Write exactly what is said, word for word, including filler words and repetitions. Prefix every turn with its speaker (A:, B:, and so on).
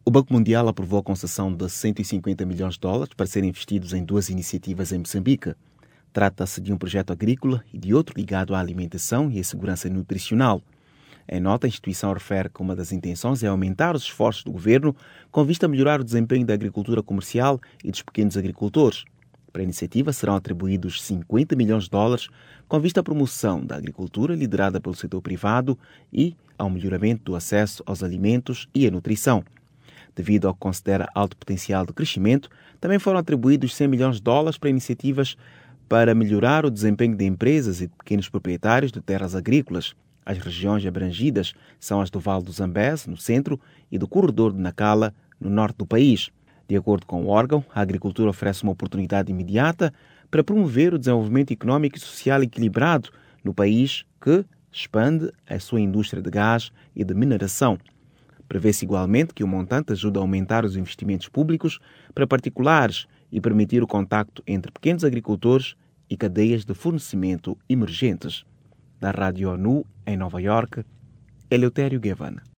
A: O Banco Mundial aprovou a concessão de cento e cinquenta milhões de dólares para serem investidos em duas iniciativas em Moçambique. Trata-se de um projeto agrícola e de outro ligado à alimentação e à segurança nutricional. Em nota, a instituição refere que uma das intenções é aumentar os esforços do governo com vista a melhorar o desempenho da agricultura comercial e dos pequenos agricultores. Para a iniciativa serão atribuídos cinquenta milhões de dólares com vista à promoção da agricultura liderada pelo setor privado e ao melhoramento do acesso aos alimentos e à nutrição. Devido ao que considera alto potencial de crescimento, também foram atribuídos cem milhões de dólares para iniciativas para melhorar o desempenho de empresas e de pequenos proprietários de terras agrícolas. As regiões abrangidas são as do Vale do Zambeze, no centro, e do Corredor de Nacala, no norte do país. De acordo com o órgão, a agricultura oferece uma oportunidade imediata para promover o desenvolvimento económico e social equilibrado no país que expande a sua indústria de gás e de mineração. Prevê-se igualmente que o montante ajude a aumentar os investimentos públicos para particulares e permitir o contacto entre pequenos agricultores e cadeias de fornecimento emergentes. Da Rádio ONU, em Nova Iorque, Eleutério Guevara.